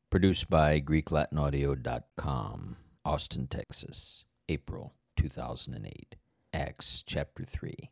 Produced by GreekLatinAudio.com, Austin, Texas, April 2008. Acts chapter 3.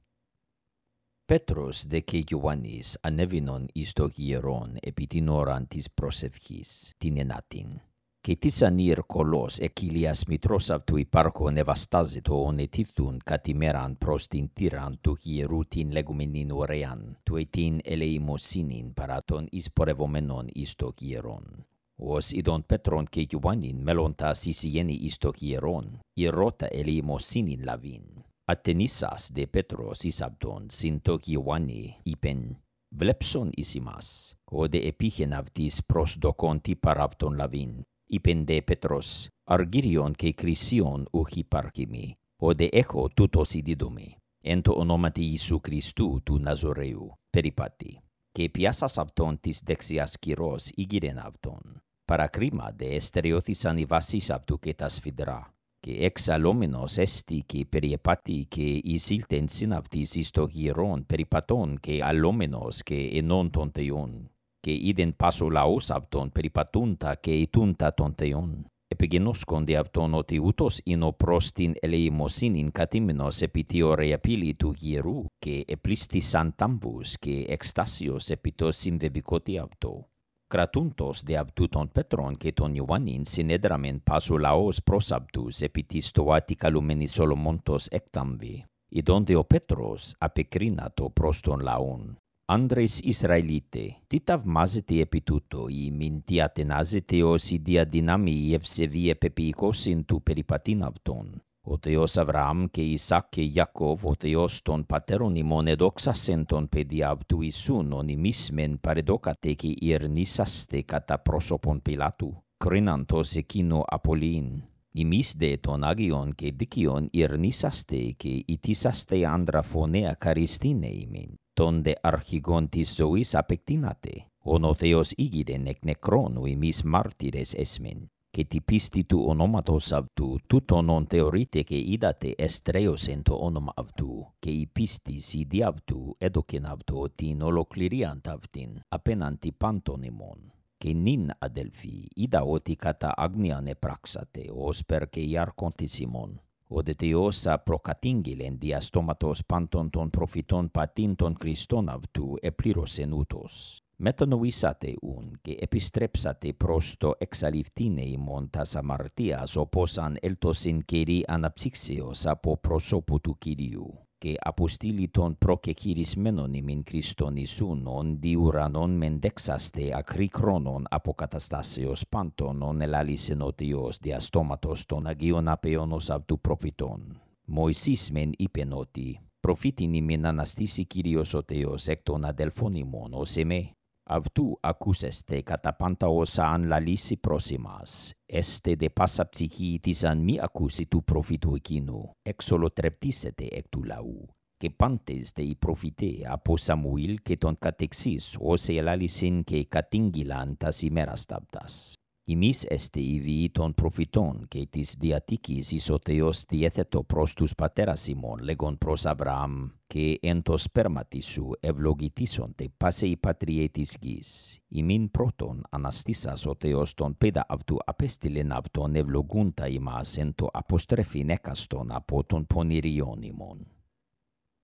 Petros de και Ioannis ανέβηνον εις το γερόν επί την ώραν της προσευχής, την ενάτην. Και της ανήρ κολός εκειλίας μητρός αυτού υπάρχον ευαστάζετο ονετήθουν κατ' ημέραν προς την τύραν του γερού την λεγόμενην ωραίαν, του ετήν ελεημοσύνην παρά των εισπορευομένων εις το γερόν. Ως ειδον Πέτρον και Ιωάννην μέλλοντας εισηγένει εις το γερόν, ερώτα ελεημοσύνην λαβήν. Ατενίσας δε Πέτρος εις αυτον συν το Ιωάννη είπεν, βλέψον εις ημάς, όδε επίχεν αυτής προσδοκόντι παρά αυτον λαβήν. Είπεν δε Πέτρος, αργύριον και κρίσιον ουχ υπάρχημι, όδε έχω τούτος ειδίδομι, εν το ονόματι Ιησού Χριστού του Ναζωρείου, περιπάτη. Και πιάσας αυτον της δεξιάς κυρός ήγηρεν αυτον. Παρακρίμα δε εστερεώθησαν οι βάσεις αυτού και τα σφυδρά. Και εξαλόμενος έστι και περιεπάτη και εισήλθεν συν αυτής εις το γυρόν περιπατών και αλόμενος και ενών των θεών. Και είδεν πάσο λαός αυτον περιπατούντα και ετούντα των θεών. Επιγενώσκον δε αυτον ότι ούτως είναι προς την ελεημοσύνην κατήμενος επί τη ωραία πύλη του γερού και επλήστησαν τάμπους και εκστάσιος επί το συμβεβικότι αυτό. Κρατούντος δε αυτού των Πέτρων και των Ιωάννην συνέδραμεν πάσο λαός προς αυτούς επί της τοάτι καλουμένης Σολομόντος εκτάμβη. Ειδών δε ο Πέτρος απεκρίνατο προς τον λαόν. Άνδρες Ισραηλίτε, τι ταυμάζετε επί τούτο, ή μην τι ατενάζετε ως η διαδυνάμει η ευσεβή επεποιηκόσιν του περιπατήν αυτών. Ο Θεός Αβραάμ και Ισάκ και Ιακώβ, ο Θεός των πατέρων ημών εδόξασεν τον παιδιά αυτού Ιησούν, ον ημείς μεν παρεδόκατε και ηρνήσαστε κατά πρόσωπον Πιλάτου, κρίναντος εκείνο απολύειν. Ημείς δε των Άγιον και Δίκαιον ηρνήσαστε και ητήσαστε άντρα φωνέα καριστήνε ημίν. Τον δε αρχηγόν της ζωής απεκτείνατε, ον ο Θεός ήγηρεν εκ νεκρών ημείς μάρτυρες έσμεν. Και τη πίστη του ονόματος αυτού, τούτον ον θεωρείτε και είδατε εστρέωσεν το όνομα αυτού, και η πίστης η δι' αυτού έδωκεν αυτό την ολοκληρίαν ταύτην, απέναντι πάντων ημών. Και νυν αδελφοί, είδα ότι κατά άγνοιαν επράξατε, ως περ και η άρχοντης ημών. Οδε Θεός προκατήγγειλεν δια στόματος πάντων των προφητών πατήν των Χριστών αυτού επλήρωσεν ούτως. Μετανοήσατε ούν και επιστρέψατε προς το εξαλειφθήνε ημών τας αμαρτίας όπως αν έλτωσιν καιρή αναψύξεως από προσώπου του Κυρίου. Και αποστήλει των προκεχειρισμένων ημίν Χριστόν Ιησούν, ον δι' ουρανόν μεν δέξαστε ακρί χρόνων αποκαταστάσεως πάντων, ον ελάλησεν ο Θεός δια στόματος των Αγίων απέωνος αυτού προφητών. Μωυσής μεν είπεν ότι, προφήτην ημίν αναστήσει Κύριος ο Θεός εκ των αδελφών ημών, ως εμέ. Αυτού ακούσεστε κατά πάντα όσα αν λαλήσει προς εμάς. Έστε δε πάσα ψυχή της αν μη ακούσει του προφήτου εκείνου, εξολοτρεπτήσετε εκ του λαού. Και πάντες δε οι προφητέ από Σαμουήλ και τον κατεξής, όσε ελάλησιν και κατήγγειλαν τας ημέρας ταύτας. Ημείς εστε οι βιοί των προφητών και της διατήκης εις ο Θεός διέθετο προς τους πατέρας ημών, λέγον προς Αβραάμ, και εν το σπέρματι σου ευλογητήσονται πάσε οι πατριέ της γης. Ημίν πρώτον αναστήσας ο Θεός τον παίδα αυτού απέστειλεν αυτον ευλογούντα ημάς εν το αποστρέφειν έκαστον από των πονηριών ημών.